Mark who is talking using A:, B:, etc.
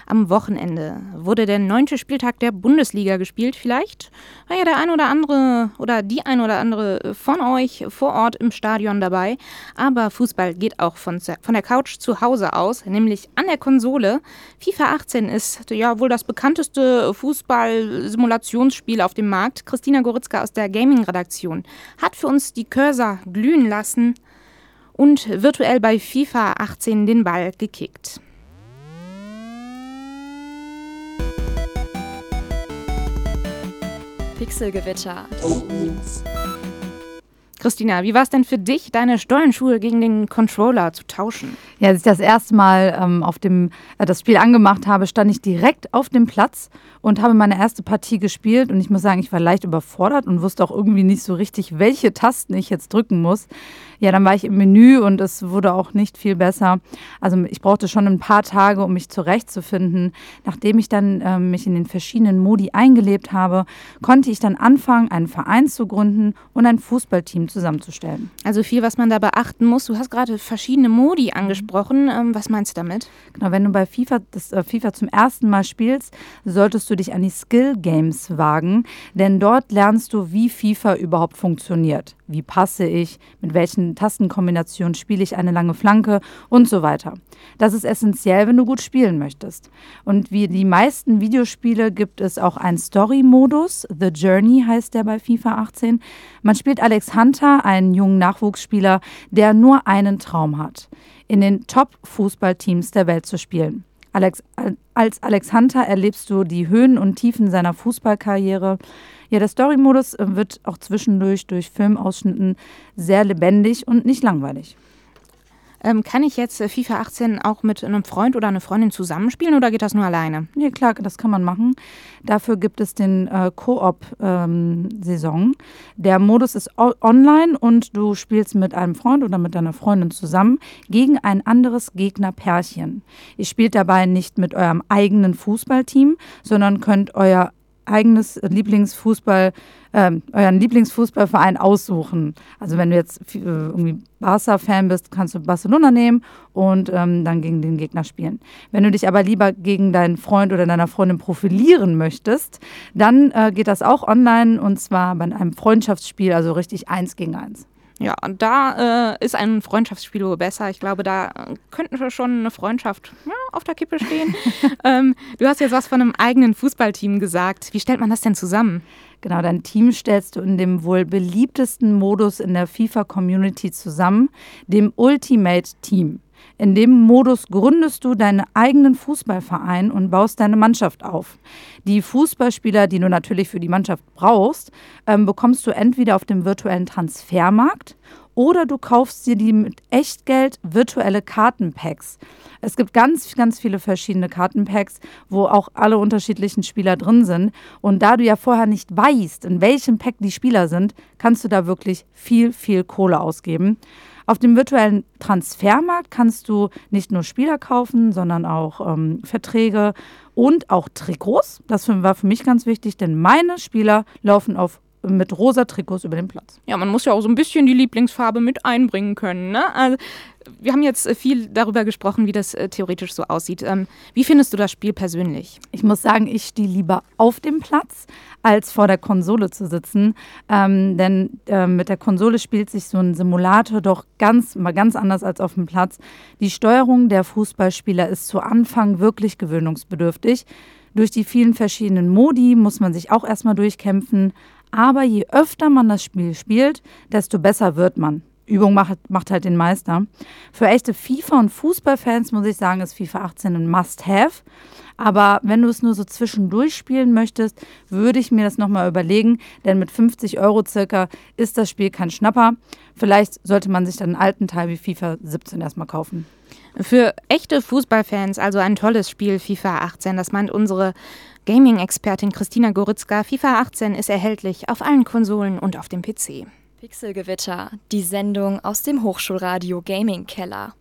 A: Am Wochenende wurde der 9. Spieltag der Bundesliga gespielt. Vielleicht war ja der ein oder andere oder die ein oder andere von euch vor Ort im Stadion dabei. Aber Fußball geht auch von der Couch zu Hause aus, nämlich an der Konsole. FIFA 18 ist ja wohl das bekannteste Fußball-Simulationsspiel auf dem Markt. Christina Goritzka aus der Gaming-Redaktion hat für uns die Cursor glühen lassen und virtuell bei FIFA 18 den Ball gekickt.
B: Pixelgewitter.
A: Christina, wie war es denn für dich, deine Stollenschuhe gegen den Controller zu tauschen?
C: Ja, als ich das erste Mal das Spiel angemacht habe, stand ich direkt auf dem Platz und habe meine erste Partie gespielt. Und ich muss sagen, ich war leicht überfordert und wusste auch irgendwie nicht so richtig, welche Tasten ich jetzt drücken muss. Ja, dann war ich im Menü und es wurde auch nicht viel besser. Also ich brauchte schon ein paar Tage, um mich zurechtzufinden. Nachdem ich dann mich in den verschiedenen Modi eingelebt habe, konnte ich dann anfangen, einen Verein zu gründen und ein Fußballteam zusammenzustellen.
A: Also viel, was man da beachten muss. Du hast gerade verschiedene Modi angesprochen. Was meinst du damit?
C: Genau, wenn du bei FIFA zum ersten Mal spielst, solltest du dich an die Skill Games wagen, denn dort lernst du, wie FIFA überhaupt funktioniert. Wie passe ich, mit welchen Tastenkombinationen spiele ich eine lange Flanke und so weiter. Das ist essentiell, wenn du gut spielen möchtest. Und wie die meisten Videospiele gibt es auch einen Story-Modus. The Journey heißt der bei FIFA 18. Man spielt Alex Hunter, einen jungen Nachwuchsspieler, der nur einen Traum hat: in den Top-Fußballteams der Welt zu spielen. Als Alex Hunter erlebst du die Höhen und Tiefen seiner Fußballkarriere. Ja, der Story-Modus wird auch zwischendurch durch Filmausschnitten sehr lebendig und nicht langweilig.
A: Kann ich jetzt FIFA 18 auch mit einem Freund oder einer Freundin zusammenspielen oder geht das nur alleine?
C: Ja, klar, das kann man machen. Dafür gibt es den Koop-Saison. Der Modus ist online und du spielst mit einem Freund oder mit deiner Freundin zusammen gegen ein anderes Gegnerpärchen. Ihr spielt dabei nicht mit eurem eigenen Fußballteam, sondern könnt euren Lieblingsfußballverein aussuchen. Also wenn du jetzt irgendwie Barca-Fan bist, kannst du Barcelona nehmen und dann gegen den Gegner spielen. Wenn du dich aber lieber gegen deinen Freund oder deiner Freundin profilieren möchtest, dann geht das auch online und zwar bei einem Freundschaftsspiel, also richtig 1 gegen 1.
A: Ja, und da ist ein Freundschaftsspiel wohl besser. Ich glaube, da könnten wir schon eine Freundschaft auf der Kippe stehen. Du hast jetzt was von einem eigenen Fußballteam gesagt. Wie stellt man das denn zusammen?
C: Genau, dein Team stellst du in dem wohl beliebtesten Modus in der FIFA-Community zusammen, dem Ultimate Team. In dem Modus gründest du deinen eigenen Fußballverein und baust deine Mannschaft auf. Die Fußballspieler, die du natürlich für die Mannschaft brauchst, bekommst du entweder auf dem virtuellen Transfermarkt oder du kaufst dir die mit Echtgeld virtuelle Kartenpacks. Es gibt ganz, ganz viele verschiedene Kartenpacks, wo auch alle unterschiedlichen Spieler drin sind. Und da du ja vorher nicht weißt, in welchem Pack die Spieler sind, kannst du da wirklich viel, viel Kohle ausgeben. Auf dem virtuellen Transfermarkt kannst du nicht nur Spieler kaufen, sondern auch Verträge und auch Trikots. Das war für mich ganz wichtig, denn meine Spieler laufen mit rosa Trikots über den Platz.
A: Ja, man muss ja auch so ein bisschen die Lieblingsfarbe mit einbringen können, ne? Also, wir haben jetzt viel darüber gesprochen, wie das theoretisch so aussieht. Wie findest du das Spiel persönlich?
C: Ich muss sagen, ich stehe lieber auf dem Platz, als vor der Konsole zu sitzen. Denn mit der Konsole spielt sich so ein Simulator doch mal ganz anders als auf dem Platz. Die Steuerung der Fußballspieler ist zu Anfang wirklich gewöhnungsbedürftig. Durch die vielen verschiedenen Modi muss man sich auch erstmal durchkämpfen. Aber je öfter man das Spiel spielt, desto besser wird man. Übung macht halt den Meister. Für echte FIFA- und Fußballfans muss ich sagen, ist FIFA 18 ein Must-Have. Aber wenn du es nur so zwischendurch spielen möchtest, würde ich mir das nochmal überlegen. Denn mit 50 € circa ist das Spiel kein Schnapper. Vielleicht sollte man sich dann einen alten Teil wie FIFA 17 erstmal kaufen.
A: Für echte Fußballfans also ein tolles Spiel, FIFA 18. Das meint unsere Gaming-Expertin Christina Goritzka. FIFA 18 ist erhältlich auf allen Konsolen und auf dem PC.
B: Pixelgewitter, die Sendung aus dem Hochschulradio Gaming Keller.